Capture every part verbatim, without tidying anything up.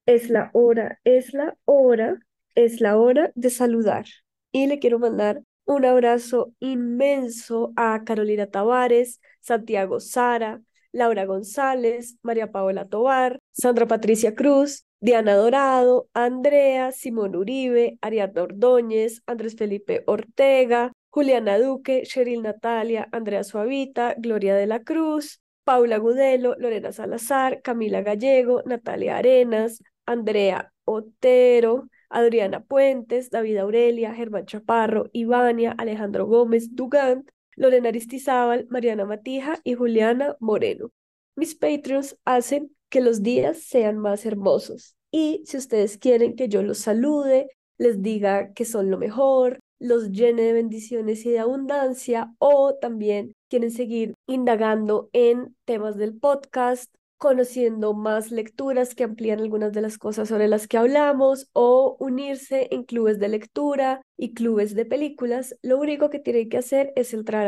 Es la hora, es la hora, es la hora de saludar. Y le quiero mandar un abrazo inmenso a Carolina Tavares, Santiago Sara, Laura González, María Paola Tovar, Sandra Patricia Cruz, Diana Dorado, Andrea, Simón Uribe, Ariadna Ordóñez, Andrés Felipe Ortega, Juliana Duque, Cheryl Natalia, Andrea Suavita, Gloria de la Cruz, Paula Gudelo, Lorena Salazar, Camila Gallego, Natalia Arenas, Andrea Otero, Adriana Puentes, David Aurelia, Germán Chaparro, Ivania, Alejandro Gómez Dugant, Lorena Aristizábal, Mariana Matija y Juliana Moreno. Mis Patreons hacen que los días sean más hermosos. Y si ustedes quieren que yo los salude, les diga que son lo mejor, los llene de bendiciones y de abundancia, o también quieren seguir indagando en temas del podcast, conociendo más lecturas que amplían algunas de las cosas sobre las que hablamos o unirse en clubes de lectura y clubes de películas, lo único que tienen que hacer es entrar a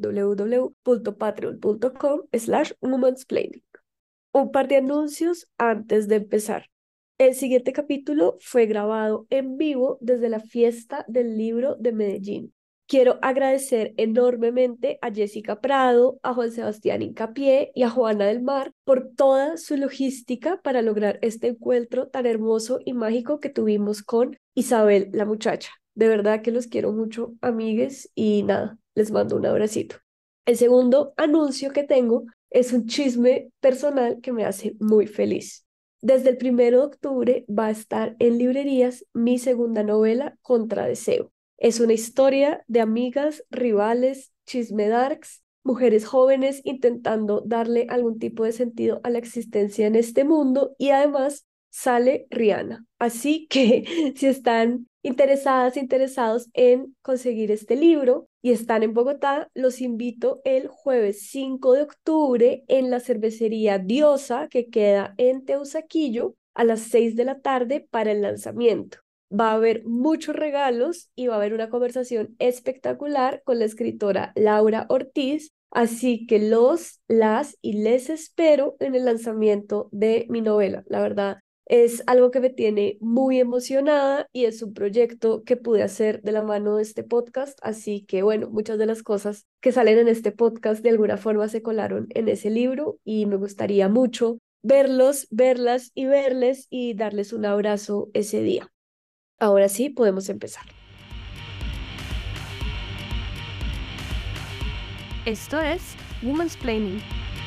www.patreon.com slash womansplaining. Un par de anuncios antes de empezar. El siguiente capítulo fue grabado en vivo desde la Fiesta del Libro de Medellín. Quiero agradecer enormemente a Jessica Prado, a Juan Sebastián Incapié y a Juana del Mar por toda su logística para lograr este encuentro tan hermoso y mágico que tuvimos con Isabel la muchacha. De verdad que los quiero mucho, amigues, y nada, les mando un abracito. El segundo anuncio que tengo es un chisme personal que me hace muy feliz. Desde el primero de octubre va a estar en librerías mi segunda novela, Contra Deseo. Es una historia de amigas, rivales, chisme darks, mujeres jóvenes intentando darle algún tipo de sentido a la existencia en este mundo, y además sale Rihanna. Así que si están interesadas, interesados en conseguir este libro y están en Bogotá, los invito el jueves cinco de octubre en la cervecería Diosa, que queda en Teusaquillo, a las seis de la tarde para el lanzamiento. Va a haber muchos regalos y va a haber una conversación espectacular con la escritora Laura Ortiz. Así que los, las y les espero en el lanzamiento de mi novela. La verdad, es algo que me tiene muy emocionada y es un proyecto que pude hacer de la mano de este podcast. Así que bueno, muchas de las cosas que salen en este podcast de alguna forma se colaron en ese libro y me gustaría mucho verlos, verlas y verles y darles un abrazo ese día. Ahora sí, podemos empezar. Esto es Woman's Planning.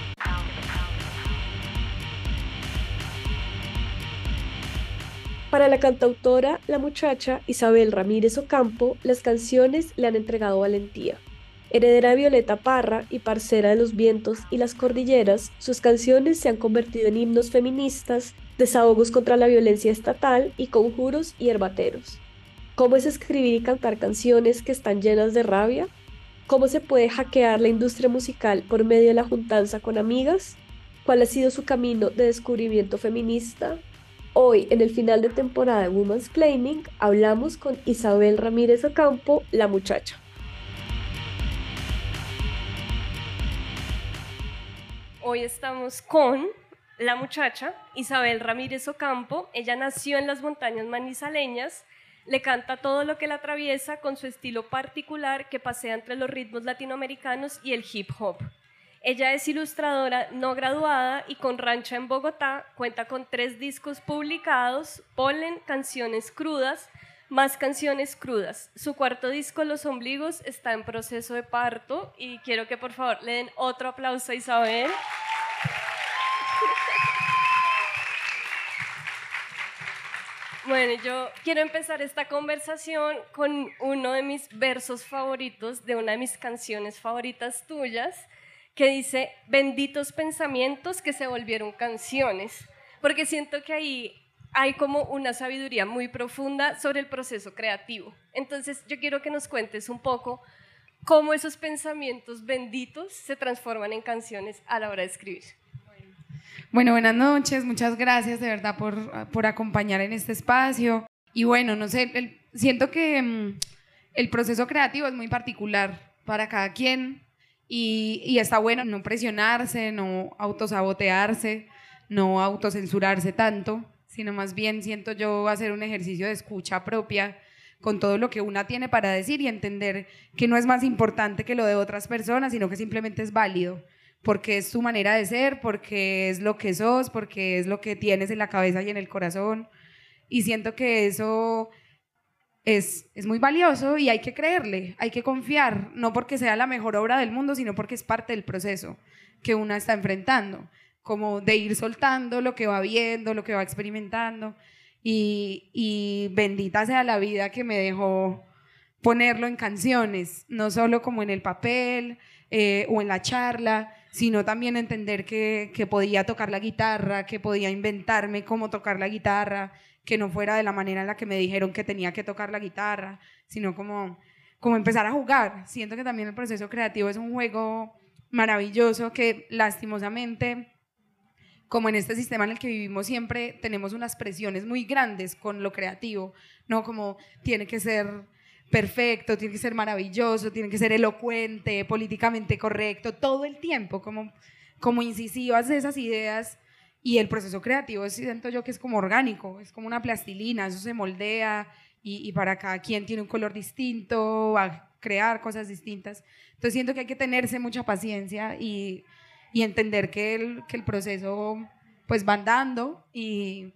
Para la cantautora, la muchacha Isabel Ramírez Ocampo, las canciones le han entregado valentía. Heredera de Violeta Parra y parcera de los vientos y las cordilleras, sus canciones se han convertido en himnos feministas, desahogos contra la violencia estatal y conjuros hierbateros. ¿Cómo es escribir y cantar canciones que están llenas de rabia? ¿Cómo se puede hackear la industria musical por medio de la juntanza con amigas? ¿Cuál ha sido su camino de descubrimiento feminista? Hoy, en el final de temporada de Woman's Planning, hablamos con Isabel Ramírez Ocampo, la muchacha. Hoy estamos con la muchacha Isabel Ramírez Ocampo. Ella nació en las montañas manizaleñas, le canta todo lo que la atraviesa con su estilo particular que pasea entre los ritmos latinoamericanos y el hip hop. Ella es ilustradora no graduada y con rancha en Bogotá, cuenta con tres discos publicados: Polen, Canciones Crudas, Más Canciones Crudas. Su cuarto disco, Los Ombligos, está en proceso de parto y quiero que por favor le den otro aplauso a Isabel. Bueno, yo quiero empezar esta conversación con uno de mis versos favoritos de una de mis canciones favoritas tuyas, que dice: benditos pensamientos que se volvieron canciones, porque siento que ahí hay como una sabiduría muy profunda sobre el proceso creativo. Entonces yo quiero que nos cuentes un poco cómo esos pensamientos benditos se transforman en canciones a la hora de escribir. Bueno, buenas noches, muchas gracias de verdad por, por acompañar en este espacio. Y bueno, no sé, el, siento que um, el proceso creativo es muy particular para cada quien y, y está bueno no presionarse, no autosabotearse, no autocensurarse tanto, sino más bien siento yo hacer un ejercicio de escucha propia con todo lo que una tiene para decir y entender que no es más importante que lo de otras personas, sino que simplemente es válido, porque es tu manera de ser, porque es lo que sos, porque es lo que tienes en la cabeza y en el corazón. Y siento que eso es, es muy valioso y hay que creerle, hay que confiar, no porque sea la mejor obra del mundo, sino porque es parte del proceso que una está enfrentando, como de ir soltando lo que va viendo, lo que va experimentando. Y, y bendita sea la vida que me dejó ponerlo en canciones, no solo como en el papel eh, o en la charla, sino también entender que, que podía tocar la guitarra, que podía inventarme cómo tocar la guitarra, que no fuera de la manera en la que me dijeron que tenía que tocar la guitarra, sino como, como empezar a jugar. Siento que también el proceso creativo es un juego maravilloso que lastimosamente, como en este sistema en el que vivimos siempre, tenemos unas presiones muy grandes con lo creativo, ¿no? Como tiene que ser perfecto, tiene que ser maravilloso, tiene que ser elocuente, políticamente correcto, todo el tiempo, como, como incisivas de esas ideas. Y el proceso creativo siento yo que es como orgánico, es como una plastilina, eso se moldea y, y para cada quien tiene un color distinto, va a crear cosas distintas. Entonces siento que hay que tenerse mucha paciencia y, y entender que el, que el proceso pues va andando y,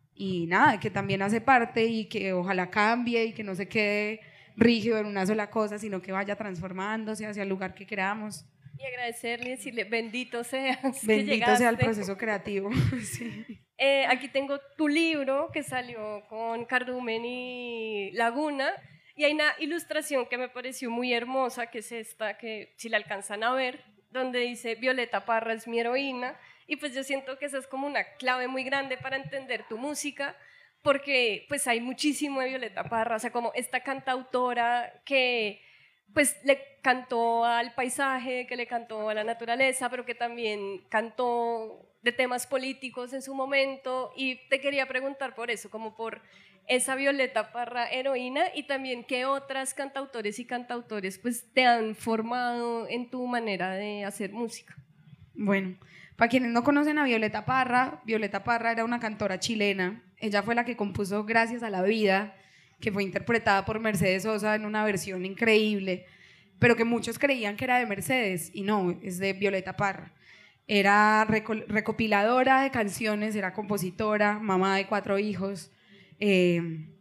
y nada, que también hace parte y que ojalá cambie y que no se quede rígido en una sola cosa, sino que vaya transformándose hacia el lugar que queramos. Y agradecerle y decirle, bendito seas. Bendito sea el proceso creativo. Sí. Eh, aquí tengo tu libro que salió con Cardumen y Laguna, y hay una ilustración que me pareció muy hermosa, que es esta, que si la alcanzan a ver, donde dice Violeta Parra es mi heroína, y pues yo siento que esa es como una clave muy grande para entender tu música, porque pues hay muchísimo de Violeta Parra, o sea, como esta cantautora que pues le cantó al paisaje, que le cantó a la naturaleza, pero que también cantó de temas políticos en su momento, y te quería preguntar por eso, como por esa Violeta Parra heroína, y también qué otras cantautores y cantautores pues te han formado en tu manera de hacer música. Bueno, para quienes no conocen a Violeta Parra, Violeta Parra era una cantora chilena, ella fue la que compuso Gracias a la Vida, que fue interpretada por Mercedes Sosa en una versión increíble, pero que muchos creían que era de Mercedes, y no, es de Violeta Parra. Era recopiladora de canciones, era compositora, mamá de cuatro hijos, eh,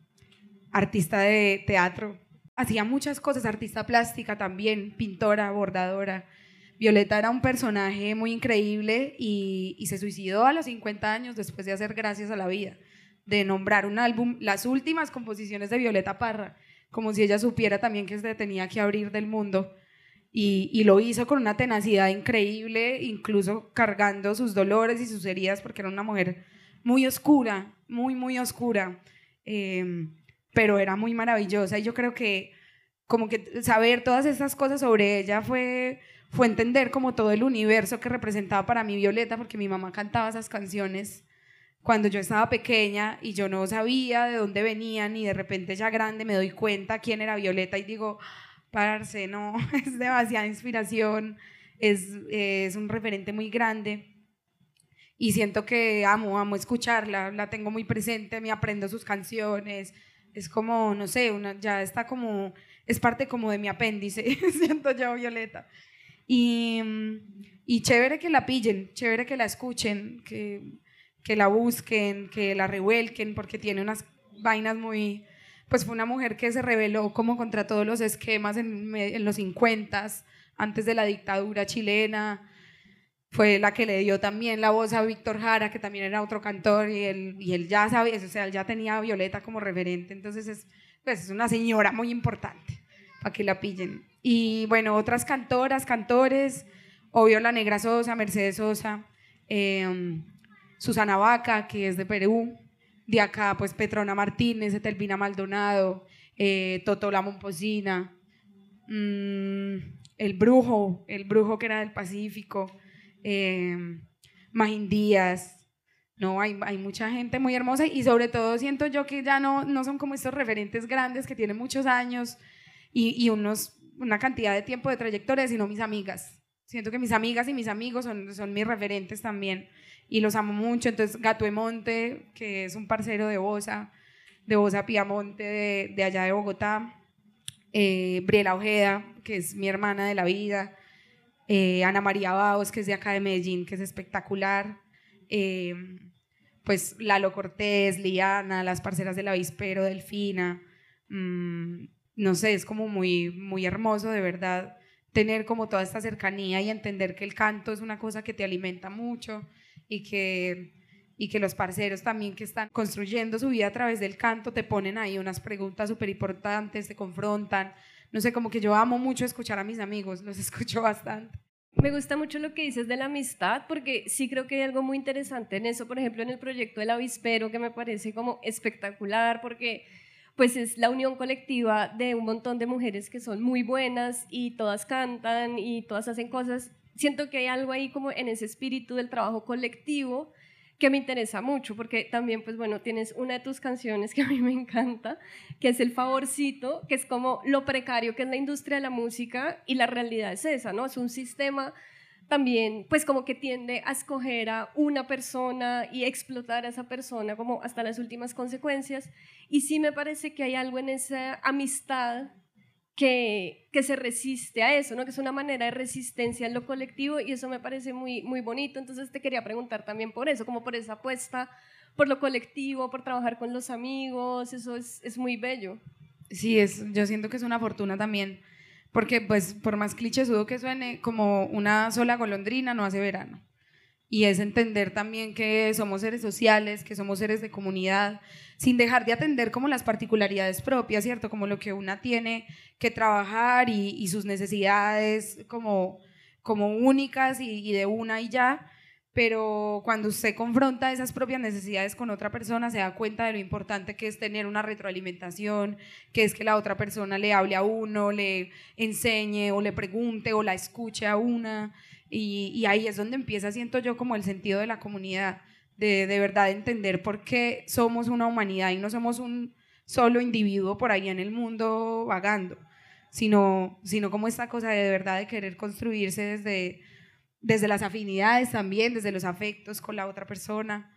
artista de teatro, hacía muchas cosas, artista plástica también, pintora, bordadora. Violeta era un personaje muy increíble y, y se suicidó a los cincuenta años después de hacer Gracias a la Vida, de nombrar un álbum, las últimas composiciones de Violeta Parra, como si ella supiera también que se tenía que abrir del mundo, y, y lo hizo con una tenacidad increíble, incluso cargando sus dolores y sus heridas, porque era una mujer muy oscura, muy, muy oscura, eh, pero era muy maravillosa, y yo creo que como que saber todas estas cosas sobre ella fue, fue entender como todo el universo que representaba para mí Violeta, porque mi mamá cantaba esas canciones cuando yo estaba pequeña y yo no sabía de dónde venían, y de repente ya grande me doy cuenta quién era Violeta y digo, parce, no, es demasiada inspiración, es, es un referente muy grande y siento que amo, amo escucharla, la tengo muy presente, me aprendo sus canciones, es como, no sé, una, ya está como, es parte como de mi apéndice, siento yo Violeta. Y, y chévere que la pillen, chévere que la escuchen, que... que la busquen, que la revuelquen, porque tiene unas vainas muy... Pues fue una mujer que se rebeló como contra todos los esquemas en, en los cincuentas, antes de la dictadura chilena. Fue la que le dio también la voz a Víctor Jara, que también era otro cantor, y él, y él ya sabía, o sea, él ya tenía a Violeta como referente, entonces es, pues es una señora muy importante, para que la pillen. Y bueno, otras cantoras, cantores, obvio la Negra Sosa, Mercedes Sosa, eh, Susana Vaca, que es de Perú, de acá pues Petrona Martínez, Etelvina Maldonado, eh, Totó la Momposina, mmm, el Brujo, el Brujo que era del Pacífico, eh, Magín Díaz, no, hay, hay mucha gente muy hermosa, y sobre todo siento yo que ya no, no son como estos referentes grandes que tienen muchos años y, y unos, una cantidad de tiempo de trayectoria, sino mis amigas. Siento que mis amigas y mis amigos son, son mis referentes también. y los amo mucho. Entonces Gato de Monte, que es un parcero de Bosa, de Bosa Piamonte, de, de allá de Bogotá, eh, Briela Ojeda, que es mi hermana de la vida, eh, Ana María Baos, que es de acá de Medellín, que es espectacular, eh, pues Lalo Cortés, Liana, las parceras del Avispero, Delfina, mmm, no sé, es como muy, muy hermoso de verdad tener como toda esta cercanía y entender que el canto es una cosa que te alimenta mucho y que, y que los parceros también que están construyendo su vida a través del canto te ponen ahí unas preguntas súper importantes, te confrontan, no sé, como que yo amo mucho escuchar a mis amigos, los escucho bastante. Me gusta mucho lo que dices de la amistad, porque sí creo que hay algo muy interesante en eso, por ejemplo, en el proyecto del Avispero, que me parece como espectacular, porque pues es la unión colectiva de un montón de mujeres que son muy buenas y todas cantan y todas hacen cosas. Siento que hay algo ahí como en ese espíritu del trabajo colectivo que me interesa mucho, porque también, pues bueno, tienes una de tus canciones que a mí me encanta, que es El Favorcito, que es como lo precario que es la industria de la música, y la realidad es esa, ¿no? Es un sistema también, pues como que tiende a escoger a una persona y explotar a esa persona como hasta las últimas consecuencias, y sí me parece que hay algo en esa amistad que, que se resiste a eso, ¿no? Que es una manera de resistencia en lo colectivo, y eso me parece muy, muy bonito. Entonces te quería preguntar también por eso, como por esa apuesta por lo colectivo, por trabajar con los amigos, eso es, es muy bello. Sí, es, yo siento que es una fortuna también, porque pues por más clichésudo que suene, como una sola golondrina no hace verano. Y es entender también que somos seres sociales, que somos seres de comunidad, sin dejar de atender como las particularidades propias, ¿cierto? Como lo que una tiene que trabajar y, y sus necesidades como, como únicas y, y de una y ya, pero cuando usted confronta esas propias necesidades con otra persona, se da cuenta de lo importante que es tener una retroalimentación, que es que la otra persona le hable a uno, le enseñe o le pregunte o la escuche a una. Y, y ahí es donde empieza, siento yo, como el sentido de la comunidad, de, de verdad entender por qué somos una humanidad y no somos un solo individuo por ahí en el mundo vagando, sino, sino como esta cosa de, de verdad de querer construirse desde, desde las afinidades también, desde los afectos con la otra persona.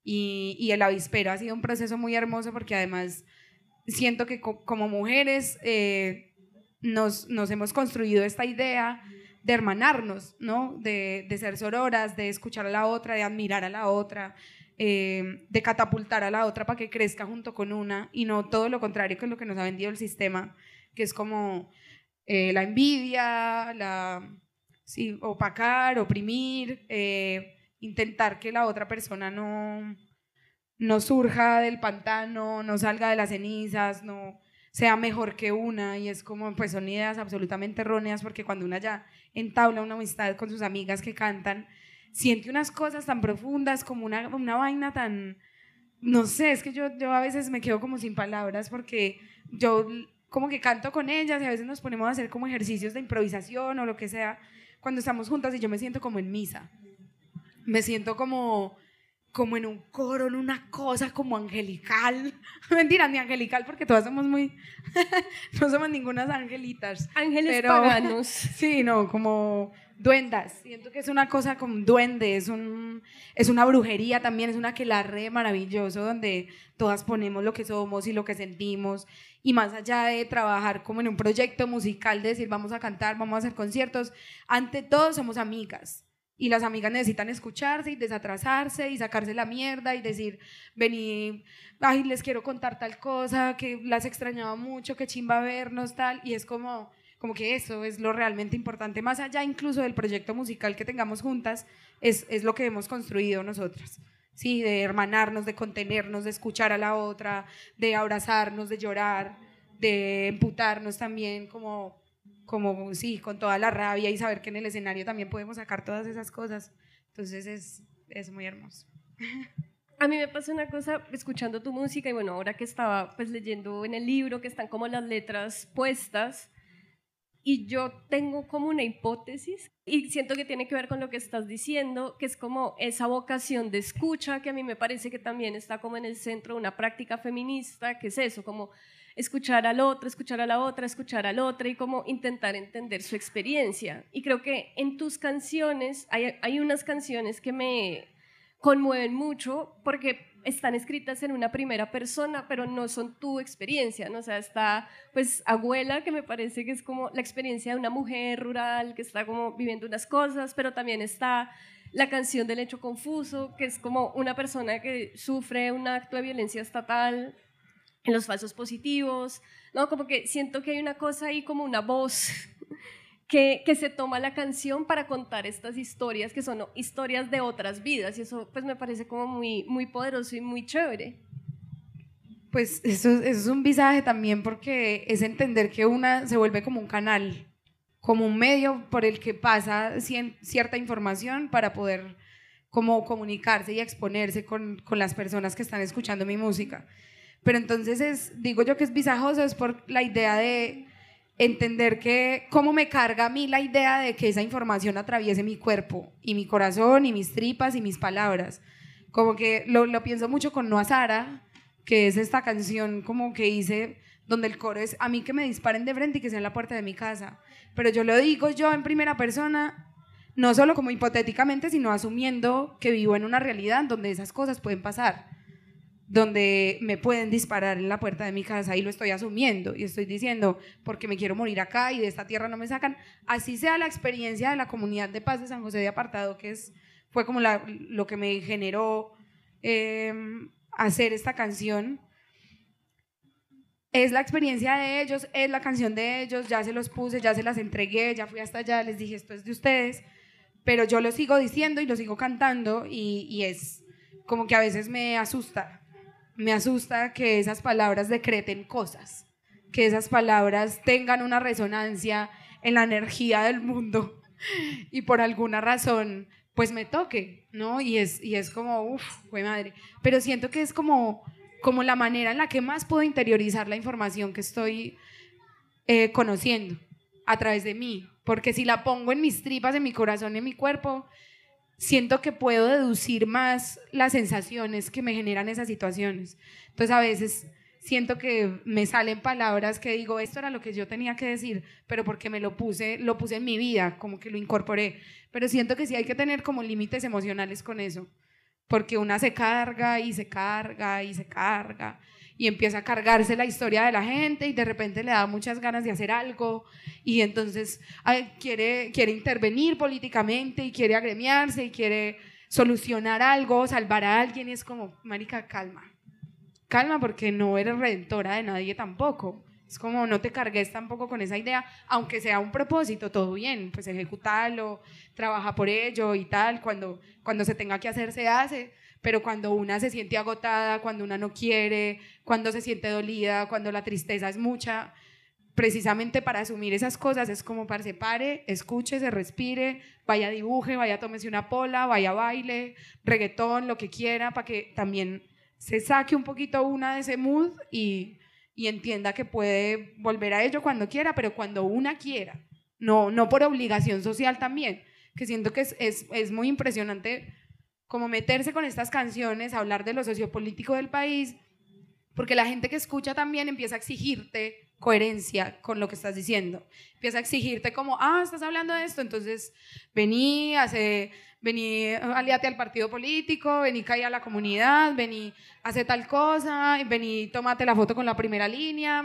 Y, y el Avispero ha sido un proceso muy hermoso porque además siento que co como mujeres eh, nos, nos hemos construido esta idea de hermanarnos, ¿no? De, de ser sororas, de escuchar a la otra, de admirar a la otra, eh, de catapultar a la otra para que crezca junto con una, y no todo lo contrario que es lo que nos ha vendido el sistema, que es como eh, la envidia, la, sí, opacar, oprimir, eh, intentar que la otra persona no, no surja del pantano, no salga de las cenizas, no sea mejor que una, y es como, pues son ideas absolutamente erróneas, porque cuando una ya entabla una amistad con sus amigas que cantan, siente unas cosas tan profundas, como una, una vaina tan, no sé, es que yo, yo a veces me quedo como sin palabras, porque yo como que canto con ellas y a veces nos ponemos a hacer como ejercicios de improvisación o lo que sea, cuando estamos juntas, y yo me siento como en misa, me siento como como en un coro, en una cosa como angelical. Mentira, ni angelical, porque todas somos muy, no somos ningunas angelitas. Ángeles pero, paganos. Sí, no, como duendas. Siento que es una cosa como un duende, es, un, es una brujería también, es un aquelarre maravilloso donde todas ponemos lo que somos y lo que sentimos. Y más allá de trabajar como en un proyecto musical, de decir vamos a cantar, vamos a hacer conciertos, ante todo somos amigas. Y las amigas necesitan escucharse y desatrasarse y sacarse la mierda y decir, vení, ay, les quiero contar tal cosa, que las extrañaba mucho, que chimba vernos, tal. Y es como, como que eso es lo realmente importante, más allá incluso del proyecto musical que tengamos juntas, es, es lo que hemos construido nosotras. Sí, de hermanarnos, de contenernos, de escuchar a la otra, de abrazarnos, de llorar, de emputarnos también, como... como sí, con toda la rabia, y saber que en el escenario también podemos sacar todas esas cosas. Entonces es, es muy hermoso. A mí me pasa una cosa escuchando tu música, y bueno, ahora que estaba pues leyendo en el libro que están como las letras puestas, y yo tengo como una hipótesis y siento que tiene que ver con lo que estás diciendo, que es como esa vocación de escucha que a mí me parece que también está como en el centro de una práctica feminista, que es eso, como escuchar al otro, escuchar a la otra, escuchar al otro y como intentar entender su experiencia. Y creo que en tus canciones hay, hay unas canciones que me conmueven mucho porque están escritas en una primera persona, pero no son tu experiencia, ¿no? O sea, está pues Abuela, que me parece que es como la experiencia de una mujer rural que está como viviendo unas cosas, pero también está la canción del hecho confuso, que es como una persona que sufre un acto de violencia estatal en los falsos positivos, ¿no? Como que siento que hay una cosa ahí, como una voz que, que se toma la canción para contar estas historias, que son historias de otras vidas, y eso pues me parece como muy, muy poderoso y muy chévere. Pues eso, eso es un visaje también, porque es entender que una se vuelve como un canal, como un medio por el que pasa cierta información para poder como comunicarse y exponerse con, con las personas que están escuchando mi música. Pero entonces es, digo yo que es visajoso, es por la idea de entender que cómo me carga a mí la idea de que esa información atraviese mi cuerpo y mi corazón y mis tripas y mis palabras. Como que lo, lo pienso mucho con No a Sara, que es esta canción como que hice donde el coro es: a mí que me disparen de frente y que sea en la puerta de mi casa. Pero yo lo digo yo en primera persona, no solo como hipotéticamente, sino asumiendo que vivo en una realidad donde esas cosas pueden pasar, donde me pueden disparar en la puerta de mi casa, y lo estoy asumiendo y estoy diciendo porque me quiero morir acá y de esta tierra no me sacan. Así sea la experiencia de la comunidad de paz de San José de Apartado, que es, fue como la, lo que me generó eh, hacer esta canción. Es la experiencia de ellos, es la canción de ellos, ya se los puse, ya se las entregué, ya fui hasta allá, les dije esto es de ustedes, pero yo lo sigo diciendo y lo sigo cantando, y, y es como que a veces me asusta, me asusta que esas palabras decreten cosas, que esas palabras tengan una resonancia en la energía del mundo y por alguna razón pues me toque, ¿no? Y es, y es como, uff, fue madre, pero siento que es como... como la manera en la que más puedo interiorizar la información que estoy eh, conociendo a través de mí, porque si la pongo en mis tripas, en mi corazón, en mi cuerpo, siento que puedo deducir más las sensaciones que me generan esas situaciones. Entonces a veces siento que me salen palabras que digo, esto era lo que yo tenía que decir, pero porque me lo puse, lo puse en mi vida, como que lo incorporé, pero siento que sí hay que tener como límites emocionales con eso, porque una se carga y se carga y se carga y empieza a cargarse la historia de la gente y de repente le da muchas ganas de hacer algo y entonces ay, quiere, quiere intervenir políticamente y quiere agremiarse y quiere solucionar algo, salvar a alguien, y es como, marica, calma, calma, porque no eres redentora de nadie tampoco. Es como, no te cargues tampoco con esa idea, aunque sea un propósito, todo bien, pues ejecútalo, trabaja por ello y tal, cuando, cuando se tenga que hacer se hace, pero cuando una se siente agotada, cuando una no quiere, cuando se siente dolida, cuando la tristeza es mucha, precisamente para asumir esas cosas es como para se pare, escuche, se respire, vaya dibuje, vaya tómese una pola, vaya baile, reggaetón, lo que quiera, para que también se saque un poquito una de ese mood y... y entienda que puede volver a ello cuando quiera, pero cuando una quiera, no, no por obligación social también, que siento que es, es, es muy impresionante como meterse con estas canciones, hablar de lo sociopolítico del país, porque la gente que escucha también empieza a exigirte coherencia con lo que estás diciendo, empieza a exigirte como, ah, estás hablando de esto, entonces vení, hace... vení, aliate al partido político, vení, caí a la comunidad, vení, hace tal cosa, vení, tómate la foto con la primera línea,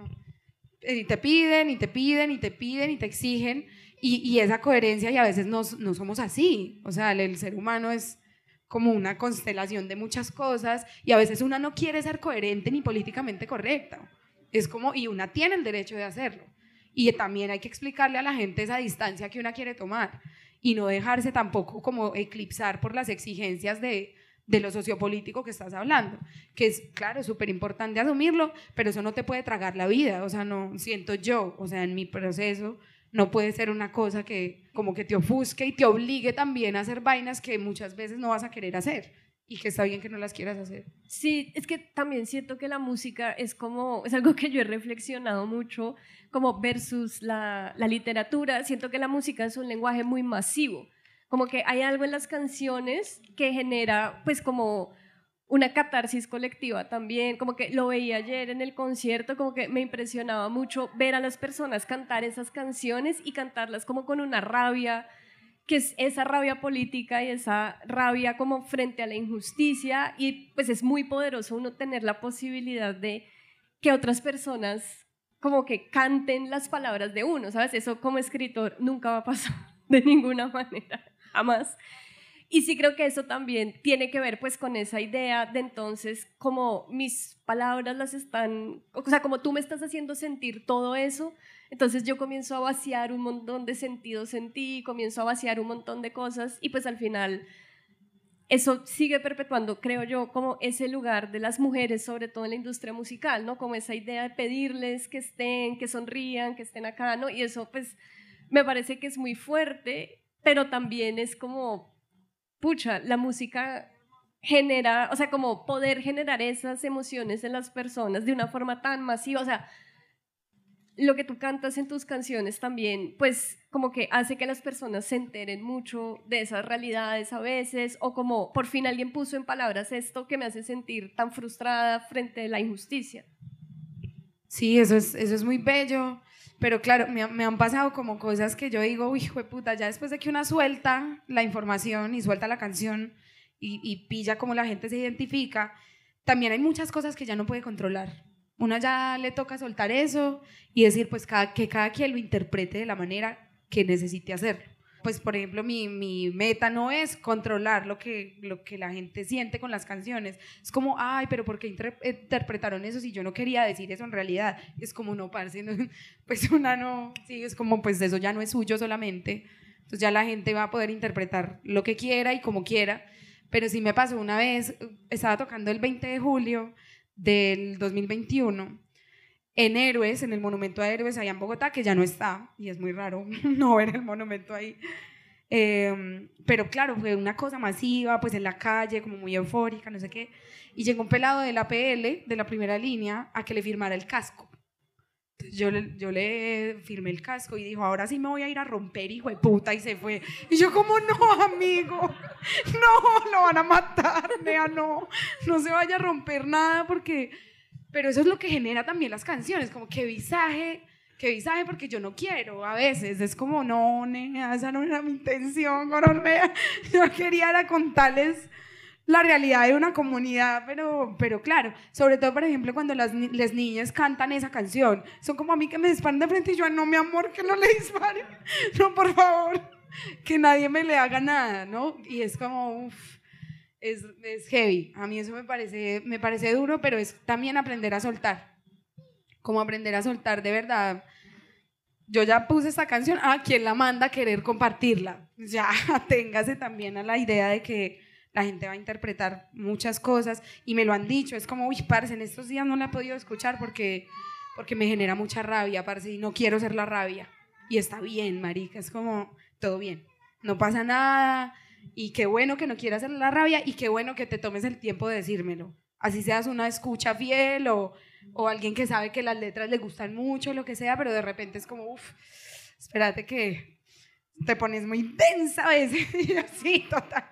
y te piden, y te piden, y te piden, y te exigen, y, y esa coherencia, y a veces no, no somos así, o sea, el, el ser humano es como una constelación de muchas cosas, y a veces una no quiere ser coherente ni políticamente correcta, es como, y una tiene el derecho de hacerlo, y también hay que explicarle a la gente esa distancia que una quiere tomar, y no dejarse tampoco como eclipsar por las exigencias de, de lo sociopolítico que estás hablando, que es, claro, súper importante asumirlo, pero eso no te puede tragar la vida, o sea, no, siento yo, o sea, en mi proceso, no puede ser una cosa que como que te ofusque y te obligue también a hacer vainas que muchas veces no vas a querer hacer, y que está bien que no las quieras hacer. Sí, es que también siento que la música es como, es algo que yo he reflexionado mucho, como versus la, la literatura. Siento que la música es un lenguaje muy masivo, como que hay algo en las canciones que genera pues como una catarsis colectiva también, como que lo veía ayer en el concierto, como que me impresionaba mucho ver a las personas cantar esas canciones y cantarlas como con una rabia que es esa rabia política y esa rabia como frente a la injusticia, y pues es muy poderoso uno tener la posibilidad de que otras personas como que canten las palabras de uno, ¿sabes? Eso como escritor nunca va a pasar de ninguna manera, jamás. Y sí creo que eso también tiene que ver pues con esa idea de entonces como mis palabras las están, o sea, como tú me estás haciendo sentir todo eso, entonces yo comienzo a vaciar un montón de sentidos en ti, comienzo a vaciar un montón de cosas y pues al final eso sigue perpetuando, creo yo, como ese lugar de las mujeres, sobre todo en la industria musical, ¿no? Como esa idea de pedirles que estén, que sonrían, que estén acá, ¿no? Y eso pues me parece que es muy fuerte, pero también es como, pucha, la música genera, o sea, como poder generar esas emociones en las personas de una forma tan masiva, o sea, lo que tú cantas en tus canciones también, pues como que hace que las personas se enteren mucho de esas realidades a veces, o como por fin alguien puso en palabras esto que me hace sentir tan frustrada frente a la injusticia. Sí, eso es, eso es muy bello, pero claro, me, me han pasado como cosas que yo digo, uy, hijo de puta, ya después de que una suelta la información y suelta la canción y, y pilla cómo la gente se identifica, también hay muchas cosas que ya no puede controlar. Una ya le toca soltar eso y decir pues cada, que cada quien lo interprete de la manera que necesite hacerlo. Pues por ejemplo mi, mi meta no es controlar lo que, lo que la gente siente con las canciones. Es como, ay, pero ¿por qué inter interpretaron eso si yo no quería decir eso en realidad? Es como, no, parce, no, pues una no, sí, es como pues eso ya no es suyo solamente. Entonces ya la gente va a poder interpretar lo que quiera y como quiera. Pero sí me pasó una vez, estaba tocando el veinte de julio del dos mil veintiuno en Héroes, en el monumento a Héroes allá en Bogotá, que ya no está, y es muy raro no ver el monumento ahí, eh, pero claro, fue una cosa masiva, pues en la calle, como muy eufórica, no sé qué, y llegó un pelado de la P L, de la primera línea, a que le firmara el casco. Entonces yo le, yo le firmé el casco y dijo, ahora sí me voy a ir a romper, hijo de puta, y se fue. Y yo como, no, amigo, no, lo van a matar, nea, no, no se vaya a romper nada porque... Pero eso es lo que genera también las canciones, como que visaje, que visaje porque yo no quiero, a veces es como, no, nea, esa no era mi intención, gonorrea, yo quería era contarles la realidad de una comunidad, pero, pero claro, sobre todo, por ejemplo, cuando las, las niñas cantan esa canción, son como a mí que me disparan de frente y yo, no, mi amor, que no le disparen, no, por favor, que nadie me le haga nada, ¿no? Y es como, uff, es, es heavy, a mí eso me parece, me parece duro, pero es también aprender a soltar, como aprender a soltar de verdad. Yo ya puse esta canción, ah, ¿quién la manda a querer compartirla? Ya, aténgase también a la idea de que la gente va a interpretar muchas cosas y me lo han dicho, es como, uy, parce, en estos días no la he podido escuchar porque, porque me genera mucha rabia, parce, y no quiero ser la rabia. Y está bien, marica, es como, todo bien, no pasa nada, y qué bueno que no quieras ser la rabia y qué bueno que te tomes el tiempo de decírmelo. Así seas una escucha fiel o, o alguien que sabe que las letras le gustan mucho, lo que sea, pero de repente es como, uff, espérate que te pones muy densa a veces, y así, total.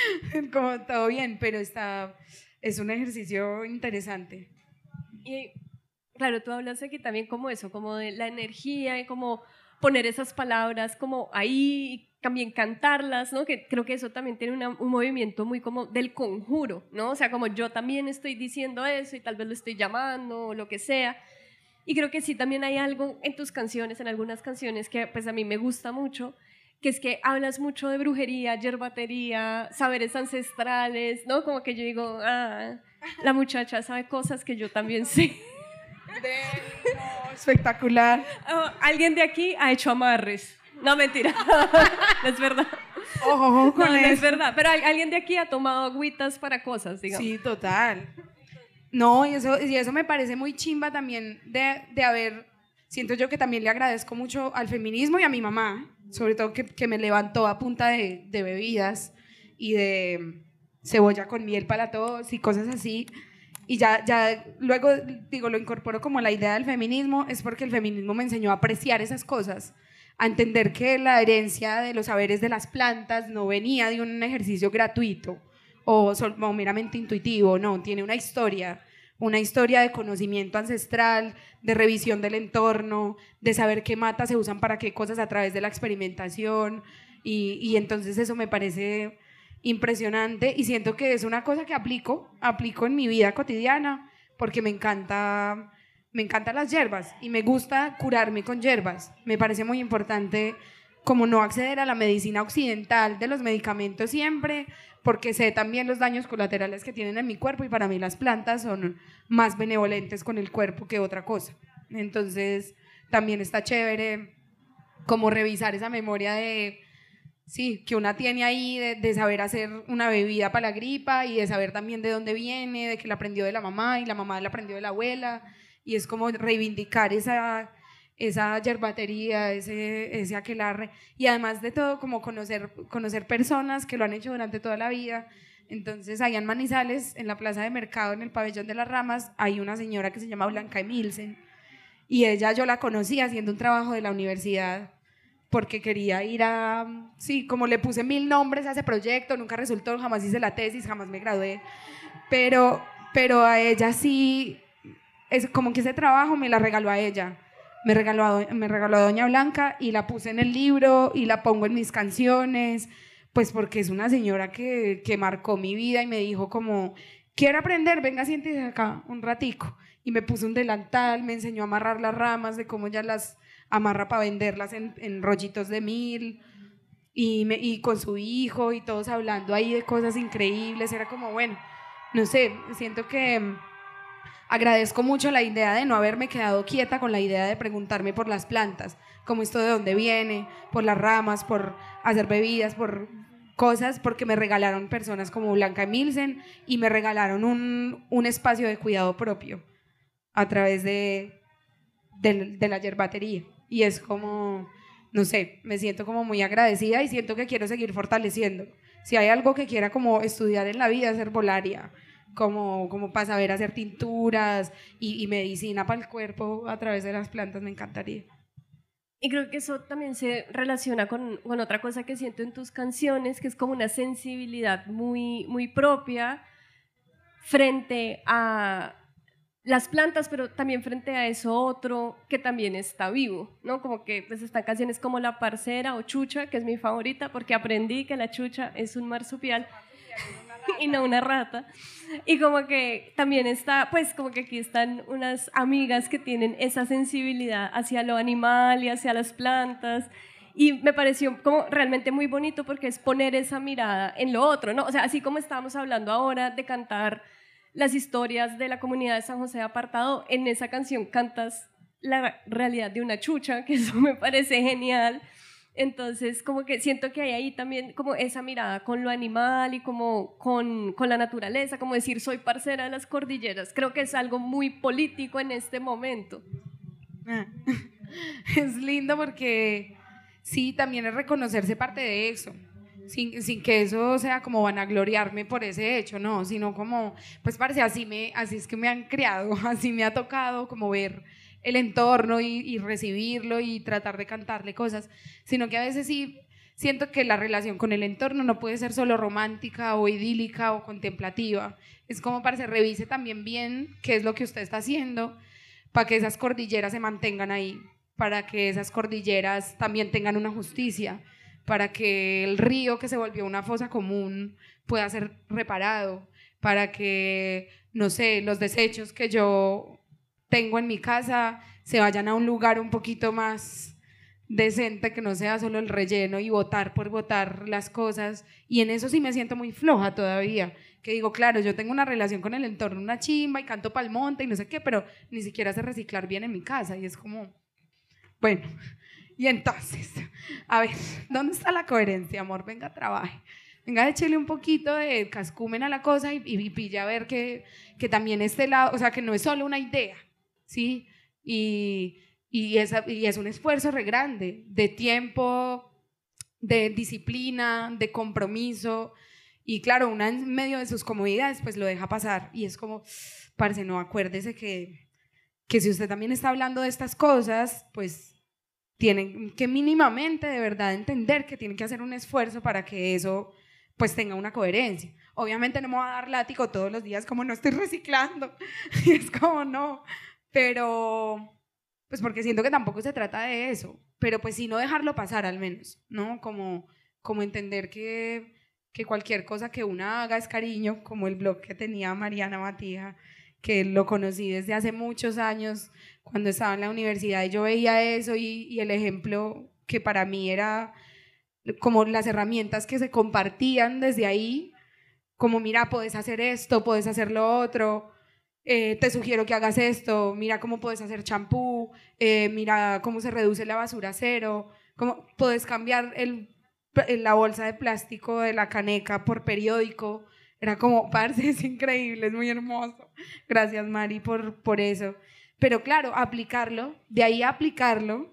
Como todo bien, pero está, es un ejercicio interesante. Y claro, tú hablas aquí también como eso, como de la energía y como poner esas palabras como ahí y también cantarlas, ¿no? Que creo que eso también tiene una, un movimiento muy como del conjuro, ¿no? O sea, como yo también estoy diciendo eso y tal vez lo estoy llamando o lo que sea. Y creo que sí también hay algo en tus canciones, en algunas canciones que pues a mí me gusta mucho, que es que hablas mucho de brujería, yerbatería, saberes ancestrales, ¿no? Como que yo digo, ah, la muchacha sabe cosas que yo también sé. De, no, espectacular. Oh, alguien de aquí ha hecho amarres. No, mentira. No es verdad. Ojo, ojo con no, eso. No es verdad. Pero alguien de aquí ha tomado agüitas para cosas, digamos. Sí, total. No, y eso, y eso me parece muy chimba también de, de haber... Siento yo que también le agradezco mucho al feminismo y a mi mamá, sobre todo que, que me levantó a punta de, de bebidas y de cebolla con miel para todos y cosas así. Y ya, ya luego, digo, lo incorporo como la idea del feminismo, es porque el feminismo me enseñó a apreciar esas cosas, a entender que la herencia de los saberes de las plantas no venía de un ejercicio gratuito o, sol, o meramente intuitivo, no, tiene una historia, una historia de conocimiento ancestral, de revisión del entorno, de saber qué matas se usan para qué cosas a través de la experimentación, Y, y entonces eso me parece impresionante y siento que es una cosa que aplico, aplico en mi vida cotidiana porque me encanta, me encantan las hierbas y me gusta curarme con hierbas. Me parece muy importante como no acceder a la medicina occidental de los medicamentos siempre, porque sé también los daños colaterales que tienen en mi cuerpo y para mí las plantas son más benevolentes con el cuerpo que otra cosa. Entonces también está chévere como revisar esa memoria de sí, que una tiene ahí de, de saber hacer una bebida para la gripa y de saber también de dónde viene, de que la aprendió de la mamá y la mamá la aprendió de la abuela y es como reivindicar esa, esa yerbatería, ese, ese aquelarre y además de todo como conocer, conocer personas que lo han hecho durante toda la vida. Entonces allá en Manizales, en la plaza de mercado, en el pabellón de las ramas, hay una señora que se llama Blanca Emilsen y ella yo la conocí haciendo un trabajo de la universidad porque quería ir a, sí, como le puse mil nombres a ese proyecto, nunca resultó, jamás hice la tesis, jamás me gradué, pero, pero a ella sí, es como que ese trabajo me la regaló a ella, me regaló a, me regaló a Doña Blanca y la puse en el libro y la pongo en mis canciones, pues porque es una señora que, que marcó mi vida y me dijo como, quiero aprender, venga, siéntese acá un ratico, y me puso un delantal, me enseñó a amarrar las ramas, de cómo ya las amarra para venderlas en, en rollitos de mil y, me, y con su hijo y todos hablando ahí de cosas increíbles, era como bueno, no sé, siento que um, agradezco mucho la idea de no haberme quedado quieta con la idea de preguntarme por las plantas, como esto de dónde viene, por las ramas, por hacer bebidas, por cosas, porque me regalaron personas como Blanca Emilsen y me regalaron un, un espacio de cuidado propio a través de, de, de la yerbatería. Y es como, no sé, me siento como muy agradecida y siento que quiero seguir fortaleciendo. Si hay algo que quiera como estudiar en la vida, es herbolaria, como, como para saber hacer tinturas y, y medicina para el cuerpo a través de las plantas, me encantaría. Y creo que eso también se relaciona con, con otra cosa que siento en tus canciones, que es como una sensibilidad muy, muy propia frente a las plantas, pero también frente a eso otro que también está vivo, ¿no? Como que pues están canciones como La Parcera o Chucha, que es mi favorita, porque aprendí que la chucha es un marsupial y no una rata. Y como que también está, pues como que aquí están unas amigas que tienen esa sensibilidad hacia lo animal y hacia las plantas. Y me pareció como realmente muy bonito porque es poner esa mirada en lo otro, ¿no? O sea, así como estábamos hablando ahora de cantar las historias de la comunidad de San José de Apartado, en esa canción cantas la realidad de una chucha, que eso me parece genial. Entonces, como que siento que hay ahí también como esa mirada con lo animal y como con, con la naturaleza, como decir, soy parcera de las cordilleras. Creo que es algo muy político en este momento. Es lindo porque sí, también es reconocerse parte de eso. Sin, sin que eso sea como vanagloriarme por ese hecho, no, sino como, pues parece así, me, así es que me han criado, así me ha tocado como ver el entorno y, y recibirlo y tratar de cantarle cosas, sino que a veces sí siento que la relación con el entorno no puede ser solo romántica o idílica o contemplativa, es como para que se revise también bien qué es lo que usted está haciendo para que esas cordilleras se mantengan ahí, para que esas cordilleras también tengan una justicia, para que el río que se volvió una fosa común pueda ser reparado, para que, no sé, los desechos que yo tengo en mi casa se vayan a un lugar un poquito más decente, que no sea solo el relleno y votar por votar las cosas. Y en eso sí me siento muy floja todavía, que digo, claro, yo tengo una relación con el entorno, una chimba y canto pa'l monte y no sé qué, pero ni siquiera sé reciclar bien en mi casa y es como, bueno. Y entonces, a ver, ¿dónde está la coherencia, amor? Venga, trabaje. Venga, échele un poquito de cascumen a la cosa y, y, y pilla a ver que, que también este lado, o sea, que no es solo una idea, ¿sí? Y, y, es, y es un esfuerzo re grande de tiempo, de disciplina, de compromiso. Y claro, una en medio de sus comodidades, pues lo deja pasar. Y es como, parce, no, acuérdese que, que si usted también está hablando de estas cosas, pues tienen que mínimamente de verdad entender que tienen que hacer un esfuerzo para que eso pues tenga una coherencia. Obviamente no me voy a dar látigo todos los días como no estoy reciclando, y es como no, pero pues porque siento que tampoco se trata de eso, pero pues sí no dejarlo pasar al menos, ¿no? Como, como entender que, que cualquier cosa que una haga es cariño, como el blog que tenía Mariana Matija, que lo conocí desde hace muchos años, cuando estaba en la universidad y yo veía eso y, y el ejemplo que para mí era como las herramientas que se compartían desde ahí, como mira, puedes hacer esto, puedes hacer lo otro, eh, te sugiero que hagas esto, mira cómo puedes hacer champú, eh, mira cómo se reduce la basura a cero, cómo puedes cambiar el, la bolsa de plástico de la caneca por periódico. Era como, parce, es increíble, es muy hermoso. Gracias, Mari, por, por eso. Pero claro, aplicarlo, de ahí a aplicarlo,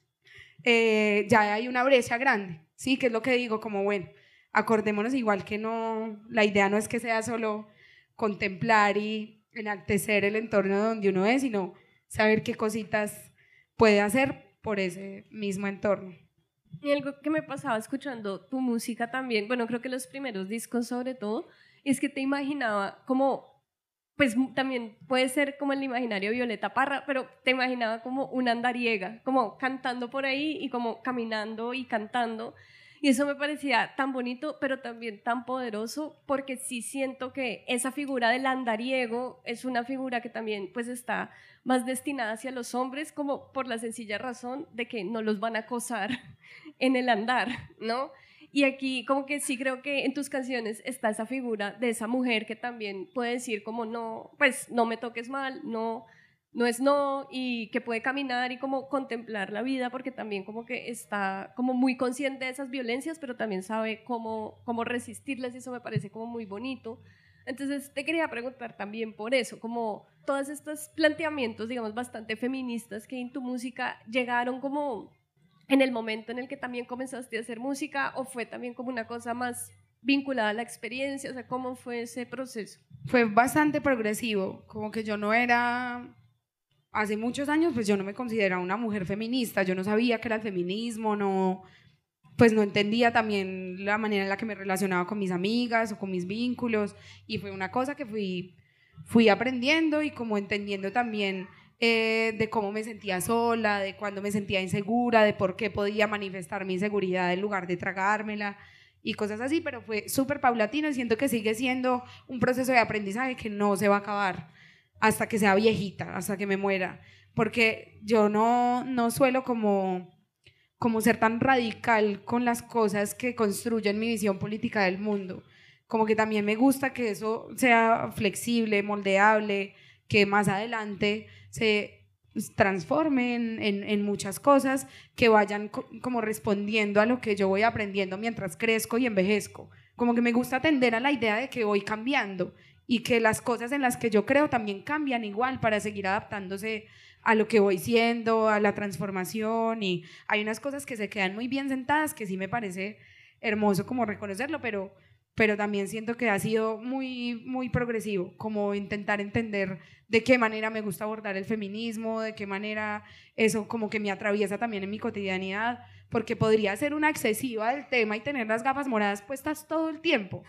eh, ya hay una brecha grande, ¿sí? Que es lo que digo, como bueno, acordémonos igual que no, la idea no es que sea solo contemplar y enaltecer el entorno donde uno es, sino saber qué cositas puede hacer por ese mismo entorno. Y algo que me pasaba escuchando tu música también, bueno, creo que los primeros discos sobre todo, es que te imaginaba como, pues también puede ser como el imaginario Violeta Parra, pero te imaginaba como una andariega, como cantando por ahí y como caminando y cantando. Y eso me parecía tan bonito, pero también tan poderoso, porque sí siento que esa figura del andariego es una figura que también pues está más destinada hacia los hombres, como por la sencilla razón de que no los van a acosar en el andar, ¿no? Y aquí como que sí creo que en tus canciones está esa figura de esa mujer que también puede decir como no, pues no me toques mal, no, no es no, y que puede caminar y como contemplar la vida, porque también como que está como muy consciente de esas violencias, pero también sabe cómo, cómo resistirlas, y eso me parece como muy bonito. Entonces te quería preguntar también por eso, como todos estos planteamientos, digamos, bastante feministas que en tu música llegaron como en el momento en el que también comenzaste a hacer música, o fue también como una cosa más vinculada a la experiencia, o sea, ¿cómo fue ese proceso? Fue bastante progresivo, como que yo no era, hace muchos años pues yo no me consideraba una mujer feminista, yo no sabía qué era el feminismo, no, pues no entendía también la manera en la que me relacionaba con mis amigas o con mis vínculos, y fue una cosa que fui, fui aprendiendo y como entendiendo también eh, de cómo me sentía sola, de cuándo me sentía insegura, de por qué podía manifestar mi inseguridad en lugar de tragármela y cosas así, pero fue súper paulatino y siento que sigue siendo un proceso de aprendizaje que no se va a acabar hasta que sea viejita, hasta que me muera, porque yo no, no suelo como, como ser tan radical con las cosas que construyen mi visión política del mundo, como que también me gusta que eso sea flexible, moldeable, que más adelante se transforme en, en, en muchas cosas que vayan co como respondiendo a lo que yo voy aprendiendo mientras crezco y envejezco. Como que me gusta tender a la idea de que voy cambiando y que las cosas en las que yo creo también cambian igual para seguir adaptándose a lo que voy siendo, a la transformación, y hay unas cosas que se quedan muy bien sentadas que sí me parece hermoso como reconocerlo, pero pero también siento que ha sido muy, muy progresivo, como intentar entender de qué manera me gusta abordar el feminismo, de qué manera eso como que me atraviesa también en mi cotidianidad, porque podría ser una excesiva del tema y tener las gafas moradas puestas todo el tiempo,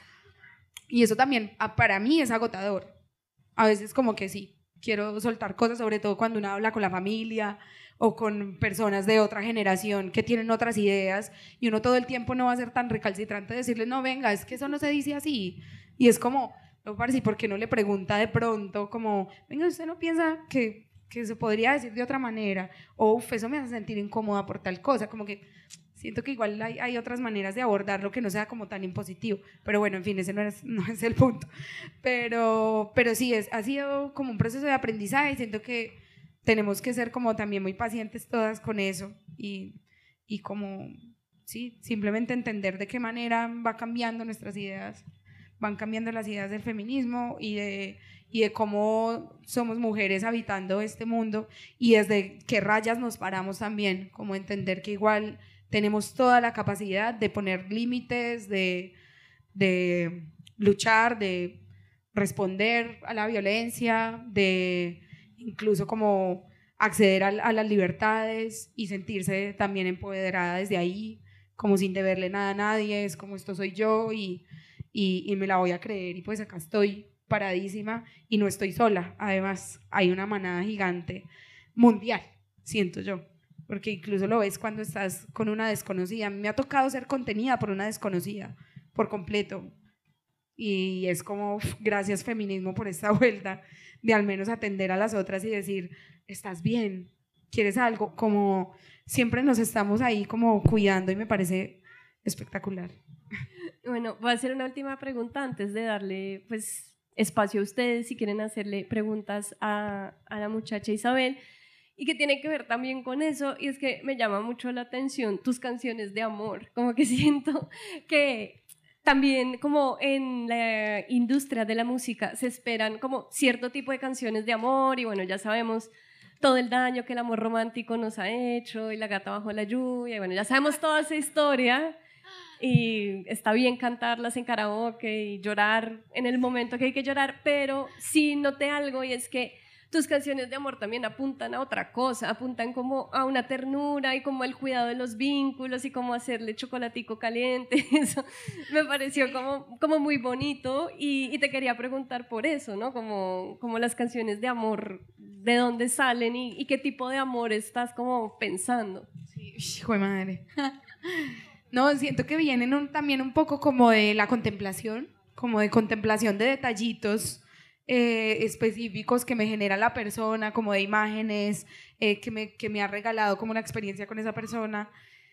y eso también para mí es agotador. A veces como que sí, quiero soltar cosas, sobre todo cuando uno habla con la familia o con personas de otra generación que tienen otras ideas, y uno todo el tiempo no va a ser tan recalcitrante de decirle, no, venga, es que eso no se dice así, y es como, no, parce, ¿por qué no le pregunta de pronto como, venga, usted no piensa que, que se podría decir de otra manera, o uf, eso me hace sentir incómoda por tal cosa? Como que siento que igual hay, hay otras maneras de abordarlo que no sea como tan impositivo, pero bueno, en fin, ese no es, no es el punto, pero, pero sí, es, ha sido como un proceso de aprendizaje, y siento que tenemos que ser como también muy pacientes todas con eso, y, y como, sí, simplemente entender de qué manera va cambiando nuestras ideas, van cambiando las ideas del feminismo y de, y de cómo somos mujeres habitando este mundo, y desde qué rayas nos paramos también, como entender que igual tenemos toda la capacidad de poner límites, de, de luchar, de responder a la violencia, de incluso como acceder a, a las libertades y sentirse también empoderada desde ahí, como sin deberle nada a nadie, es como esto soy yo y, y, y me la voy a creer, y pues acá estoy paradísima y no estoy sola, además hay una manada gigante mundial, siento yo. porque incluso lo ves cuando estás con una desconocida. A mí me ha tocado ser contenida por una desconocida, por completo. Y es como, uf, gracias feminismo por esta vuelta, de al menos atender a las otras y decir, estás bien, quieres algo, como siempre nos estamos ahí como cuidando y me parece espectacular. Bueno, voy a hacer una última pregunta antes de darle pues espacio a ustedes si quieren hacerle preguntas a, a la muchacha Isabel, y que tiene que ver también con eso, y es que me llama mucho la atención tus canciones de amor, como que siento que también como en la industria de la música se esperan como cierto tipo de canciones de amor, y bueno, ya sabemos todo el daño que el amor romántico nos ha hecho, y La gata bajo la lluvia, y bueno, ya sabemos toda esa historia, y está bien cantarlas en karaoke y llorar en el momento que hay que llorar, pero sí noté algo, y es que tus canciones de amor también apuntan a otra cosa, apuntan como a una ternura y como el cuidado de los vínculos y como hacerle chocolatico caliente. Eso me pareció como, como muy bonito, y, y te quería preguntar por eso, ¿no? Como, como las canciones de amor, ¿de dónde salen y, y qué tipo de amor estás como pensando? Sí, hijo de madre. No, siento que vienen un, también un poco como de la contemplación, como de contemplación de detallitos Eh, específicos que me genera la persona, como de imágenes eh, que, me, que me ha regalado como una experiencia con esa persona,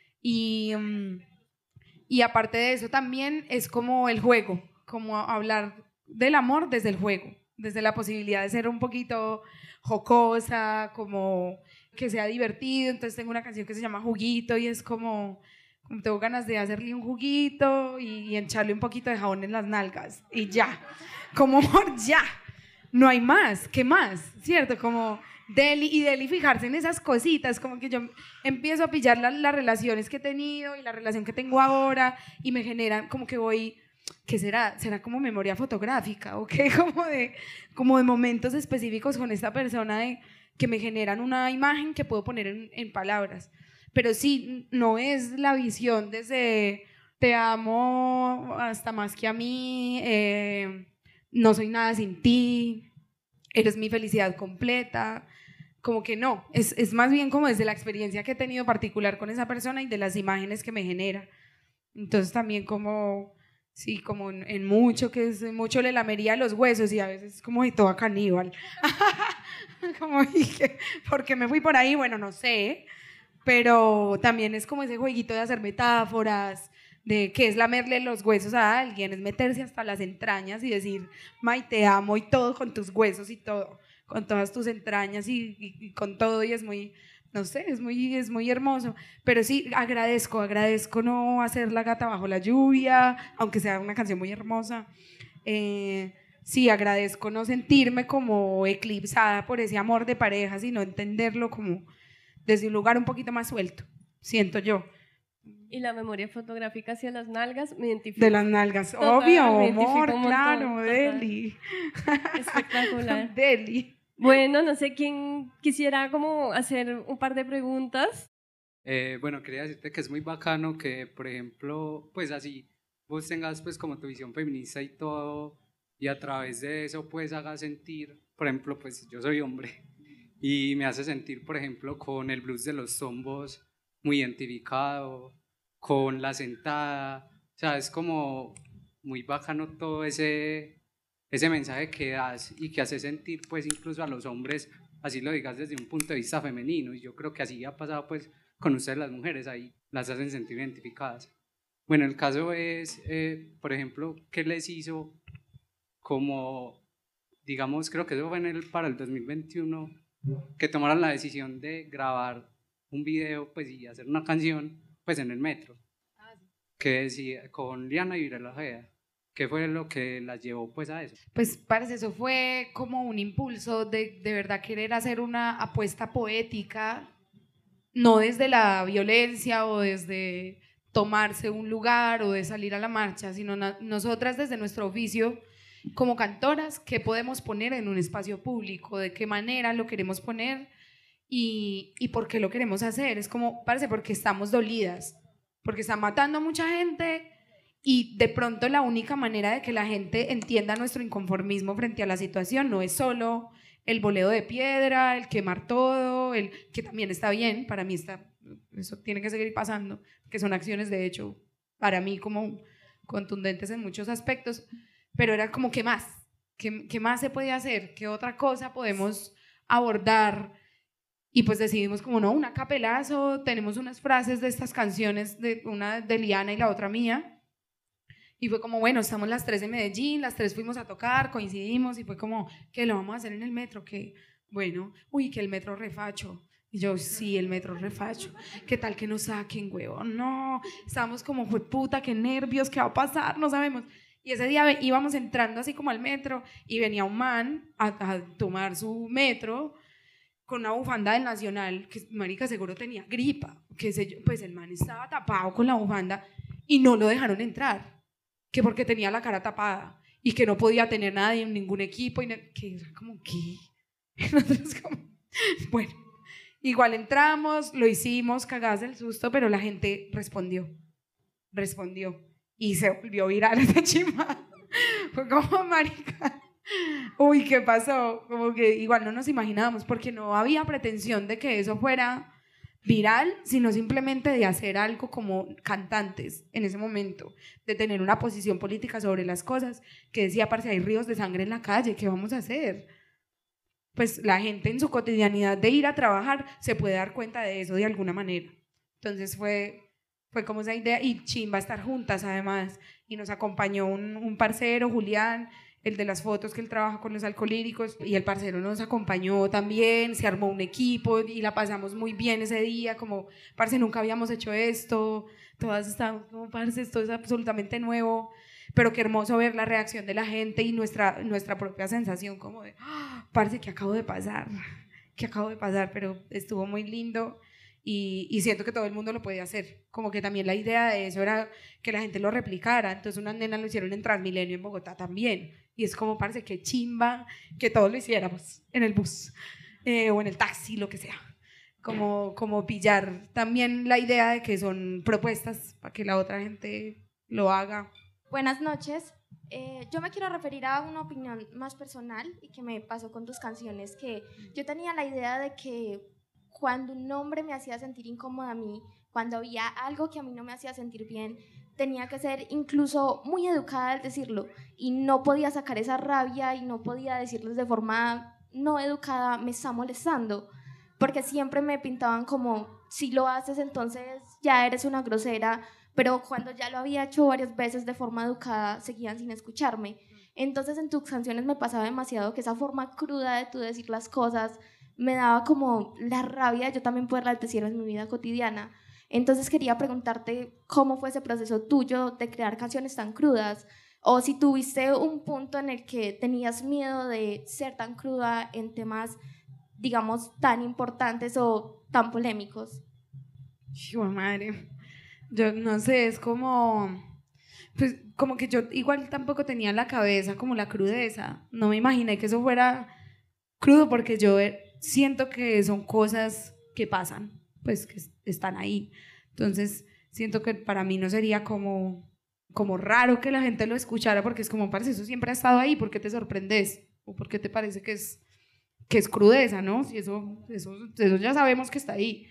y, um, y aparte de eso también es como el juego, como hablar del amor desde el juego, desde la posibilidad de ser un poquito jocosa, como que sea divertido. Entonces tengo una canción que se llama Juguito, y es como, como tengo ganas de hacerle un juguito y, y echarle un poquito de jabón en las nalgas y ya, como ya. No hay más, ¿qué más? ¿Cierto? Como Deli, y Deli fijarse en esas cositas, como que yo empiezo a pillar la, las relaciones que he tenido y la relación que tengo ahora, y me generan como que voy, ¿qué será? ¿Será como memoria fotográfica o qué? Como de, como de momentos específicos con esta persona de, que me generan una imagen que puedo poner en, en palabras. Pero sí, no es la visión desde te amo hasta más que a mí, eh, no soy nada sin ti, eres mi felicidad completa, como que no, es, es más bien como desde la experiencia que he tenido particular con esa persona y de las imágenes que me genera. Entonces también como, sí, como en, en mucho, que es mucho le lamería los huesos, y a veces como de toda caníbal. Como dije, ¿por qué me fui por ahí? Bueno, no sé, pero también es como ese jueguito de hacer metáforas, de qué es lamerle los huesos a alguien, es meterse hasta las entrañas y decir, May, te amo, y todo con tus huesos y todo, con todas tus entrañas y, y, y con todo, y es muy, no sé, es muy, es muy hermoso. Pero sí, agradezco, agradezco no hacer La gata bajo la lluvia, aunque sea una canción muy hermosa. Eh, sí, agradezco no sentirme como eclipsada por ese amor de pareja, sino entenderlo como desde un lugar un poquito más suelto, siento yo. Y la memoria fotográfica hacia las nalgas, me identifico. De las nalgas, total, obvio, amor, claro, Deli. Espectacular. Deli. Bueno, no sé quién quisiera como hacer un par de preguntas. Eh, bueno, quería decirte que es muy bacano que, por ejemplo, pues así vos tengas pues como tu visión feminista y todo, y a través de eso pues hagas sentir, por ejemplo, pues yo soy hombre y me hace sentir, por ejemplo, con el blues de los Zombos muy identificado, con La sentada, o sea, es como muy bacano todo ese, ese mensaje que das y que hace sentir pues incluso a los hombres, así lo digas desde un punto de vista femenino, y yo creo que así ha pasado pues con ustedes las mujeres, ahí las hacen sentir identificadas. Bueno, el caso es, eh, por ejemplo, ¿qué les hizo como, digamos, creo que eso fue en el, para el dos mil veintiuno, que tomaran la decisión de grabar un video pues y hacer una canción pues en el metro, que decía, con Liana y Virela Ojeda? ¿Qué fue lo que las llevó pues a eso? Pues parece, eso fue como un impulso de de verdad querer hacer una apuesta poética, no desde la violencia o desde tomarse un lugar o de salir a la marcha, sino na- nosotras desde nuestro oficio como cantoras, qué podemos poner en un espacio público, de qué manera lo queremos poner y, y por qué lo queremos hacer. Es como, parece, porque estamos dolidas, porque están matando a mucha gente, y de pronto la única manera de que la gente entienda nuestro inconformismo frente a la situación no es solo el boleo de piedra, el quemar todo, el que también está bien, para mí está, eso tiene que seguir pasando, que son acciones de hecho para mí como contundentes en muchos aspectos, pero era como, ¿qué más? ¿Qué, qué más se puede hacer? ¿Qué otra cosa podemos abordar? Y pues decidimos como, no, un acapelazo, tenemos unas frases de estas canciones, de una de Liana y la otra mía, y fue como, bueno, estamos las tres en Medellín, las tres fuimos a tocar, coincidimos, y fue como, ¿qué lo vamos a hacer en el metro? Que, bueno, uy, que el metro refacho. Y yo, sí, el metro refacho. ¿Qué tal que nos saquen, huevón? No, estamos como, fue puta, qué nervios, ¿qué va a pasar? No sabemos. Y ese día íbamos entrando así como al metro, y venía un man a, a tomar su metro, con una bufanda del Nacional, que marica seguro tenía gripa, que sé yo, pues el man estaba tapado con la bufanda, y no lo dejaron entrar. Que porque tenía la cara tapada y que no podía tener nadie en ningún equipo y no, que era como, ¿qué? Nosotros como, bueno, igual entramos, lo hicimos, cagadas del susto, pero la gente respondió, respondió y se volvió viral esa chimba. Fue como, marica, uy, ¿qué pasó? Como que igual no nos imaginábamos porque no había pretensión de que eso fuera viral, sino simplemente de hacer algo como cantantes en ese momento, de tener una posición política sobre las cosas, que decía, parce, hay ríos de sangre en la calle, ¿qué vamos a hacer? Pues la gente en su cotidianidad de ir a trabajar se puede dar cuenta de eso de alguna manera. Entonces fue, fue como esa idea, y chimba estar juntas además, y nos acompañó un, un parcero, Julián, el de las fotos, que él trabaja con los alcohólicos, y el parcero nos acompañó también, se armó un equipo y la pasamos muy bien ese día, como, parce, nunca habíamos hecho esto, todas estábamos como, parce, esto es absolutamente nuevo, pero qué hermoso ver la reacción de la gente y nuestra, nuestra propia sensación como de, oh, parce, ¿qué acabo de pasar? ¿Qué acabo de pasar? Pero estuvo muy lindo. Y, y siento que todo el mundo lo podía hacer, como que también la idea de eso era que la gente lo replicara, entonces unas nenas lo hicieron en Transmilenio en Bogotá también, y es como, parece que chimba que todos lo hiciéramos en el bus eh, o en el taxi, lo que sea, como, como pillar también la idea de que son propuestas para que la otra gente lo haga. Buenas noches, eh, yo me quiero referir a una opinión más personal y que me pasó con tus canciones, que yo tenía la idea de que cuando un hombre me hacía sentir incómoda a mí, cuando había algo que a mí no me hacía sentir bien, tenía que ser incluso muy educada al decirlo, y no podía sacar esa rabia y no podía decirles de forma no educada, me está molestando, porque siempre me pintaban como, si lo haces entonces ya eres una grosera, pero cuando ya lo había hecho varias veces de forma educada, seguían sin escucharme. Entonces en tus canciones me pasaba demasiado que esa forma cruda de tú decir las cosas me daba como la rabia de yo también poderla decir en mi vida cotidiana. Entonces quería preguntarte cómo fue ese proceso tuyo de crear canciones tan crudas, o si tuviste un punto en el que tenías miedo de ser tan cruda en temas, digamos, tan importantes o tan polémicos. Hijo de madre, yo no sé, es como, pues como que yo igual tampoco tenía en la cabeza como la crudeza, no me imaginé que eso fuera crudo, porque yo siento que son cosas que pasan, pues que están ahí, entonces siento que para mí no sería como, como raro que la gente lo escuchara, porque es como, parece, eso siempre ha estado ahí, ¿por qué te sorprendes? ¿O por qué te parece que es, que es crudeza, no? Si eso, eso, eso ya sabemos que está ahí,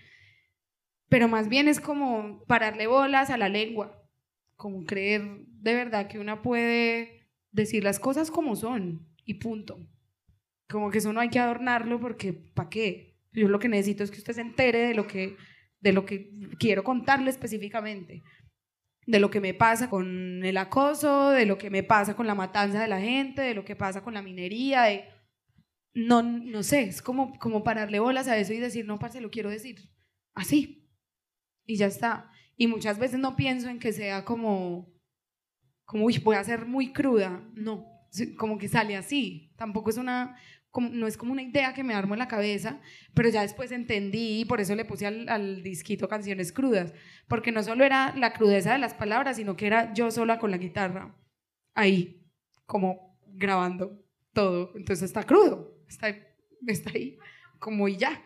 pero más bien es como pararle bolas a la lengua, como creer de verdad que una puede decir las cosas como son y punto. Como que eso no hay que adornarlo, porque ¿para qué? Yo lo que necesito es que usted se entere de lo que, de lo que quiero contarle específicamente, de lo que me pasa con el acoso, de lo que me pasa con la matanza de la gente, de lo que pasa con la minería, de... no, no sé, es como, como pararle bolas a eso y decir, no, parce, lo quiero decir así, y ya está. Y muchas veces no pienso en que sea como, como uy, voy a ser muy cruda, no, como que sale así, tampoco es una... Como, no es como una idea que me armo en la cabeza, pero ya después entendí y por eso le puse al, al disquito canciones crudas, porque no solo era la crudeza de las palabras, sino que era yo sola con la guitarra, ahí, como grabando todo, entonces está crudo, está, está ahí, como y ya,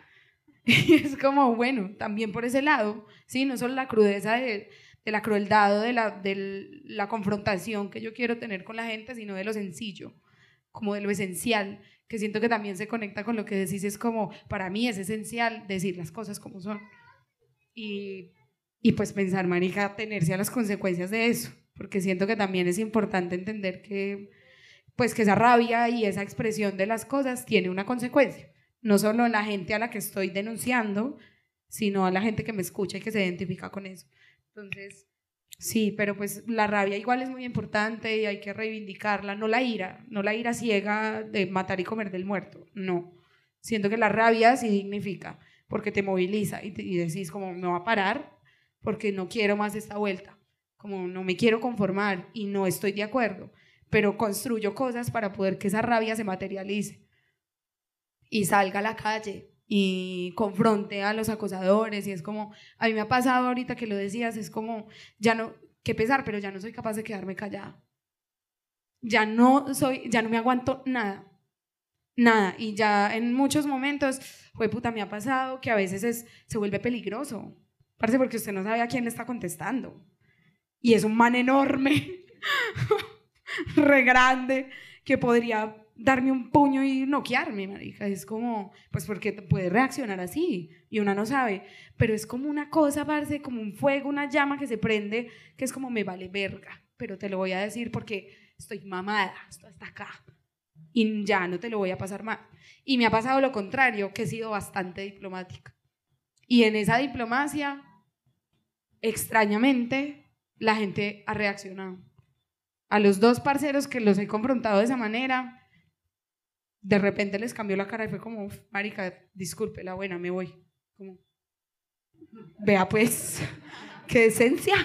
y es como bueno, también por ese lado, sí, no solo la crudeza de, de la crueldad o de la, de la confrontación que yo quiero tener con la gente, sino de lo sencillo, como de lo esencial, que siento que también se conecta con lo que decís, es como, para mí es esencial decir las cosas como son. Y, y pues pensar, marica, tenerse a las consecuencias de eso, porque siento que también es importante entender que, pues que esa rabia y esa expresión de las cosas tiene una consecuencia, no solo en la gente a la que estoy denunciando, sino a la gente que me escucha y que se identifica con eso. Entonces, sí, pero pues la rabia igual es muy importante y hay que reivindicarla, no la ira, no la ira ciega de matar y comer del muerto, no. Siento que la rabia sí dignifica, porque te moviliza y, te, y decís como no va a parar porque no quiero más esta vuelta, como no me quiero conformar y no estoy de acuerdo, pero construyo cosas para poder que esa rabia se materialice y salga a la calle y confronte a los acosadores. Y es como, a mí me ha pasado ahorita que lo decías, es como, ya no, qué pesar, pero ya no soy capaz de quedarme callada, ya no soy, ya no me aguanto nada, nada, y ya en muchos momentos, fue puta, me ha pasado que a veces es, se vuelve peligroso, parce, porque usted no sabe a quién le está contestando, y es un man enorme, re grande, que podría darme un puño y noquearme, marica. Es como, pues porque puede reaccionar así y una no sabe, pero es como una cosa, parce, como un fuego, una llama que se prende, que es como me vale verga, pero te lo voy a decir porque estoy mamada, esto está acá y ya no te lo voy a pasar mal. Y me ha pasado lo contrario, que he sido bastante diplomática, y en esa diplomacia extrañamente la gente ha reaccionado. A los dos parceros que los he confrontado de esa manera, de repente les cambió la cara y fue como, marica, disculpe, la buena, me voy. Como, vea pues, qué esencia.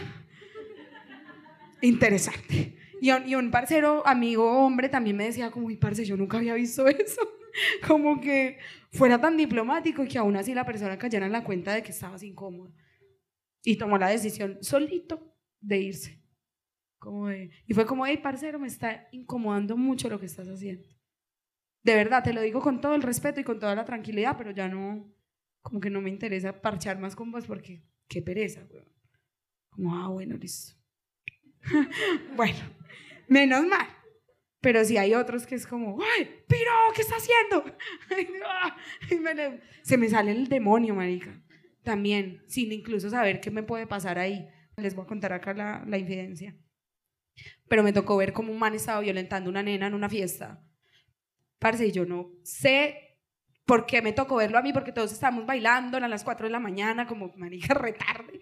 Interesante. Y un, y un parcero, amigo, hombre, también me decía como, uy, parce, yo nunca había visto eso. Como que fuera tan diplomático y que aún así la persona cayera en la cuenta de que estabas incómoda. Y tomó la decisión solito de irse. Como de, y fue como, hey, parcero, me está incomodando mucho lo que estás haciendo. De verdad, te lo digo con todo el respeto y con toda la tranquilidad, pero ya no, como que no me interesa parchar más con vos porque qué pereza, güey. Como, ah, bueno, listo. Bueno, menos mal. Pero sí hay otros que es como, ¡ay, piro, qué está haciendo! Y me le, se me sale el demonio, marica. También, sin incluso saber qué me puede pasar ahí. Les voy a contar acá la, la infidencia. Pero me tocó ver cómo un man estaba violentando a una nena en una fiesta. Parce, y yo no sé por qué me tocó verlo a mí, porque todos estábamos bailando a las cuatro de la mañana, como marica, retarde.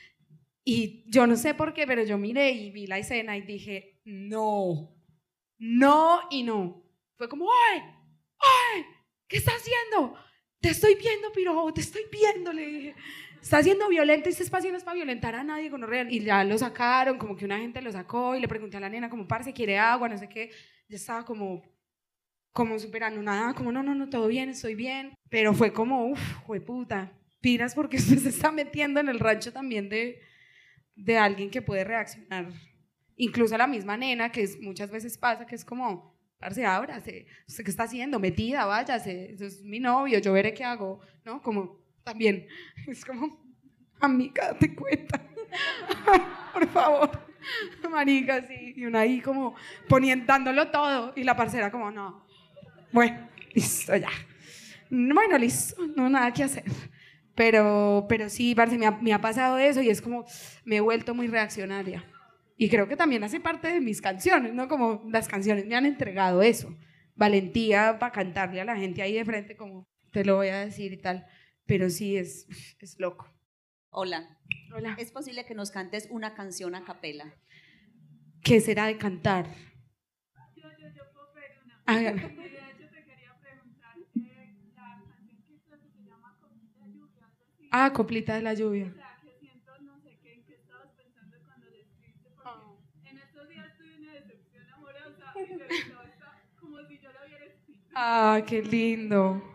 Y yo no sé por qué, pero yo miré y vi la escena y dije, no, no y no. Fue como, ¡ay! ¡ay! ¿Qué está haciendo? Te estoy viendo, piro, te estoy viendo, le dije. Está siendo violento y este espacio no es para violentar a nadie, gonorrea. Y ya lo sacaron, como que una gente lo sacó y le pregunté a la nena, como, parce, ¿quiere agua? No sé qué. Yo estaba como, como súper anonada, como, no, no, no, todo bien, estoy bien. Pero fue como, uff, jueputa, piras, porque usted se está metiendo en el rancho también de, de alguien que puede reaccionar. Incluso la misma nena, que es, muchas veces pasa, que es como, parce, ábrase, ¿usted qué está haciendo? Metida, váyase, eso es mi novio, yo veré qué hago, ¿no? Como, también, es como, amiga, date cuenta, por favor, marica, sí, y una ahí como poniendo, dándolo todo, y la parcera como, no, bueno, listo, ya, bueno, listo, no, nada que hacer, pero, pero sí, parce, me ha, me ha pasado eso, y es como, me he vuelto muy reaccionaria, y creo que también hace parte de mis canciones, ¿no? Como las canciones me han entregado eso, valentía para cantarle a la gente ahí de frente, como, te lo voy a decir y tal. Pero sí, es, es loco. Hola. Hola. ¿Es posible que nos cantes una canción a capela? ¿Qué será de cantar? Yo, yo, yo puedo pedir una. Hágalo. De hecho, te quería preguntar, eh, la canción que creo que se llama Coplita de Lluvia, algo así. Ah, Coplita de la Lluvia. O sea, que siento, no sé, qué, en qué estabas pensando cuando la escribiste, porque oh. en estos días tuve una decepción amorosa y de verdad está como si yo la hubiera escrito. Ah, qué lindo.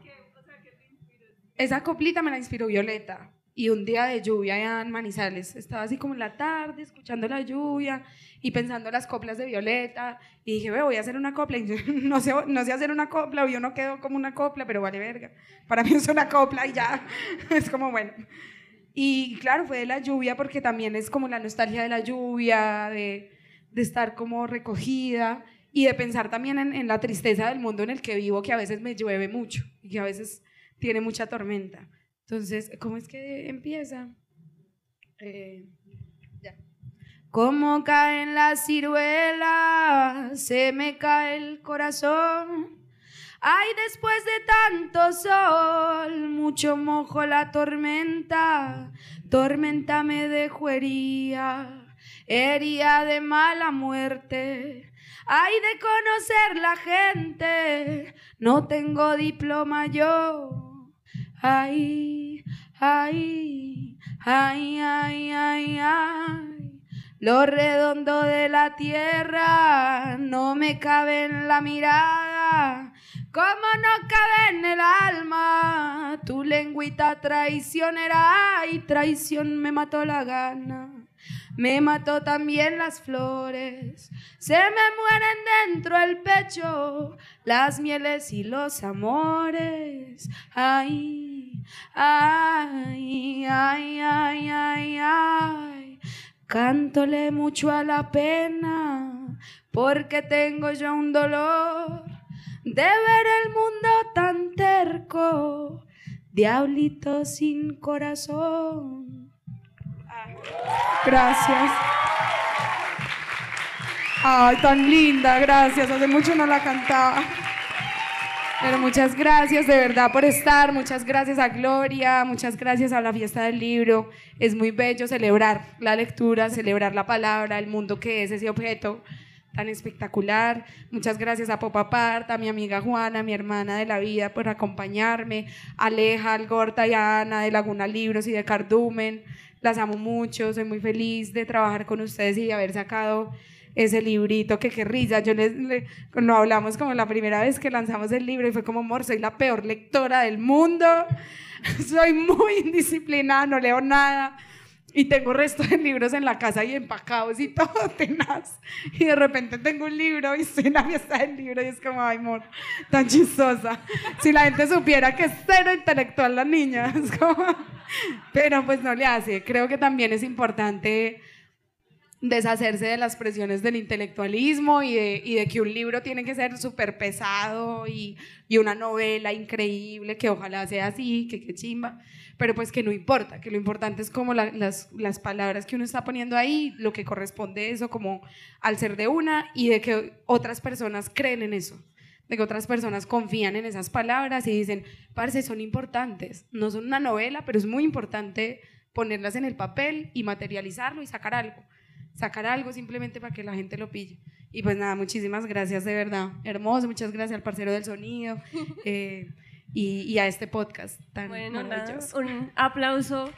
Esa coplita me la inspiró Violeta, y un día de lluvia allá en Manizales, estaba así como en la tarde escuchando la lluvia y pensando las coplas de Violeta, y dije, voy a hacer una copla, y yo, no, sé, no sé hacer una copla, o yo no quedo como una copla, pero vale verga, para mí es una copla y ya, es como bueno. Y claro, fue de la lluvia porque también es como la nostalgia de la lluvia, de, de estar como recogida, y de pensar también en, en la tristeza del mundo en el que vivo, que a veces me llueve mucho y que a veces tiene mucha tormenta. Entonces, ¿cómo es que empieza? Eh, ya. Como caen las ciruelas, se me cae el corazón. Ay, después de tanto sol, mucho mojo la tormenta, tormenta me dejó herida, herida de mala muerte. Ay, de conocer la gente, no tengo diploma yo. Ay, ay, ay, ay, ay, ay. Lo redondo de la tierra no me cabe en la mirada, como no cabe en el alma tu lengüita traicionera. Y traición me mató la gana, me mató también las flores, se me mueren dentro el pecho las mieles y los amores. Ay, ay, ay, ay, ay, ay. Cántole mucho a la pena, porque tengo yo un dolor de ver el mundo tan terco, diablito sin corazón. Gracias. Ay, tan linda, gracias. Hace mucho no la cantaba. Pero muchas gracias de verdad por estar, muchas gracias a Gloria, muchas gracias a la Fiesta del Libro. Es muy bello celebrar la lectura, celebrar la palabra, el mundo que es ese objeto tan espectacular. Muchas gracias a Pop Apart, a mi amiga Juana, mi hermana de la vida, por acompañarme, a Aleja, Algorta y a Ana de Laguna Libros y de Cardumen. Las amo mucho, soy muy feliz de trabajar con ustedes y de haber sacado ese librito, que qué risa. Yo les, le, lo hablamos como la primera vez que lanzamos el libro y fue como, amor, soy la peor lectora del mundo, soy muy indisciplinada, no leo nada y tengo resto de libros en la casa y empacados y todo tenaz, y de repente tengo un libro y estoy en la fiesta del libro y es como, ay, amor, tan chistosa. Si la gente supiera que es cero intelectual la niña, es como... pero pues no le hace. Creo que también es importante deshacerse de las presiones del intelectualismo y de, y de que un libro tiene que ser súper pesado y, y una novela increíble, que ojalá sea así, que qué chimba, pero pues que no importa, que lo importante es como la, las, las palabras que uno está poniendo ahí, lo que corresponde a eso como al ser de una, y de que otras personas creen en eso, de que otras personas confían en esas palabras y dicen, parce, son importantes, no son una novela, pero es muy importante ponerlas en el papel y materializarlo y sacar algo. sacar algo simplemente para que la gente lo pille. Y pues nada, muchísimas gracias, de verdad, hermoso, muchas gracias al parcero del sonido eh, y, y a este podcast tan bueno, maravilloso. Nada, un aplauso.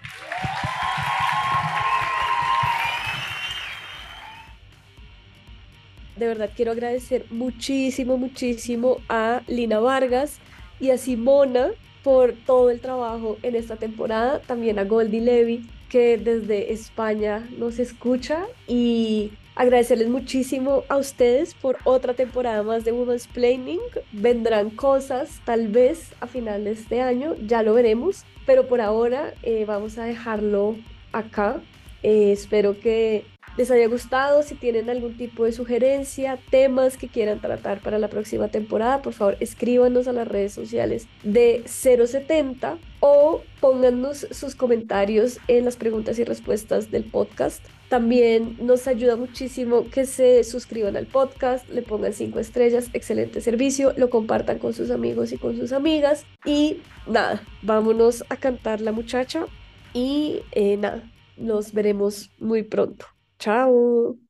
De verdad quiero agradecer muchísimo, muchísimo a Lina Vargas y a Simona por todo el trabajo en esta temporada, también a Goldie Levy, que desde España nos escucha, y agradecerles muchísimo a ustedes por otra temporada más de Womansplaining. Vendrán cosas tal vez a final de este año, ya lo veremos, pero por ahora eh, vamos a dejarlo acá. Eh, espero que les haya gustado. Si tienen algún tipo de sugerencia, temas que quieran tratar para la próxima temporada, por favor escríbanos a las redes sociales de cero setenta o pónganos sus comentarios en las preguntas y respuestas del podcast. También nos ayuda muchísimo que se suscriban al podcast, le pongan cinco estrellas, excelente servicio, lo compartan con sus amigos y con sus amigas. Y nada, vámonos a cantar La Muchacha y eh, nada, nos veremos muy pronto. Chao.